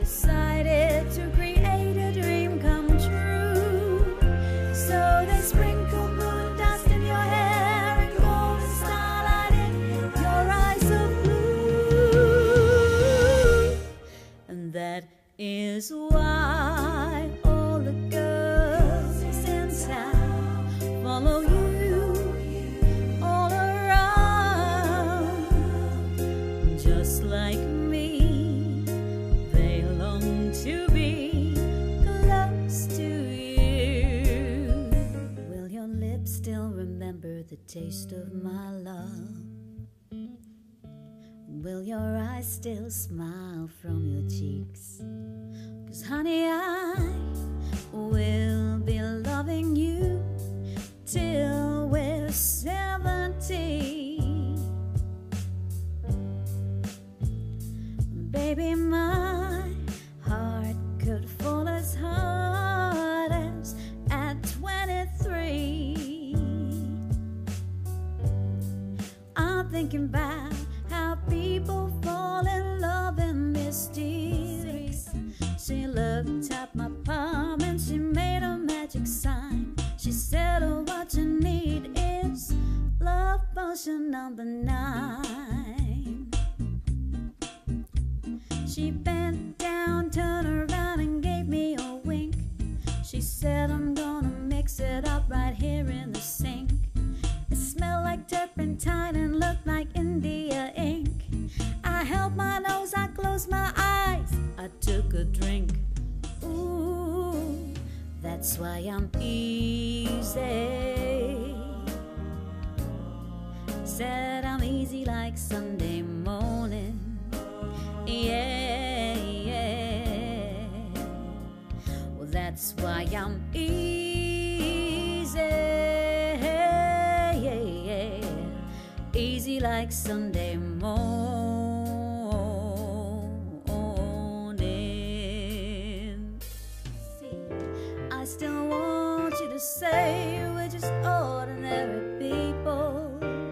decided to create a dream come true. So they sprinkle moon dust in your hair and golden starlight in your eyes of blue. And that is why all the girls in town follow you all around. Just like me, they long to be close to you. Will your lips still remember the taste of my love? Will your eyes still smile from your cheeks? 'Cause honey, I will be loving you till we're 70. Baby, my heart could fall as hard as at 23. I'm thinking about how people fall in love in mysteries. She looked at my palm and she made a magic sign. She said, oh, what you need is love potion number 9. She bent down, turned around and gave me a wink. She said, I'm gonna mix it up right here in the sink. It smelled like turpentine and looked like India ink. I held my nose, I closed my eyes, I took a drink. Ooh, that's why I'm easy. Said I'm easy like Sunday morning. Yeah, yeah. Well, that's why I'm easy. Yeah, yeah. Easy like Sunday morning. See, I still want you to say we're just ordinary people.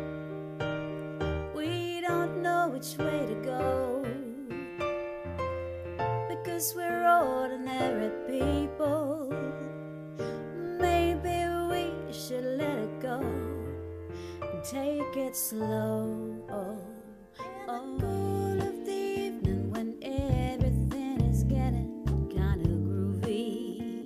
We don't know which way to go, because we're ordinary people. Maybe we should let it go and take it slow. In the cool of the evening, when everything is getting kind of groovy,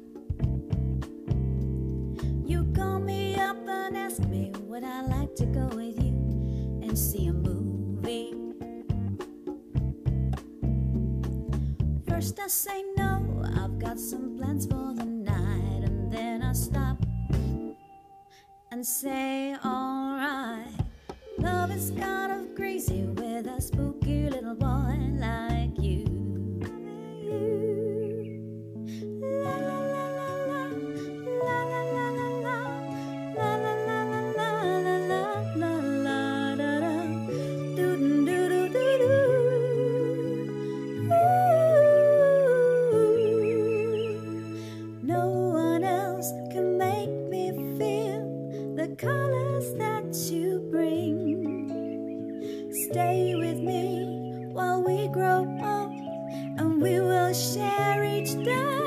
you call me up and ask me would I like to go with you and see a movie. First I say no, I've got some plans for the night, and then I stop and say alright. Love is kind of crazy with a spooky little boy like you. La la la la la, la la la la la, la la la la la, la la la la la, doo doo doo doo doo. No one else can make me feel the colors that you bring. Stay with me while we grow up, and we will share each day.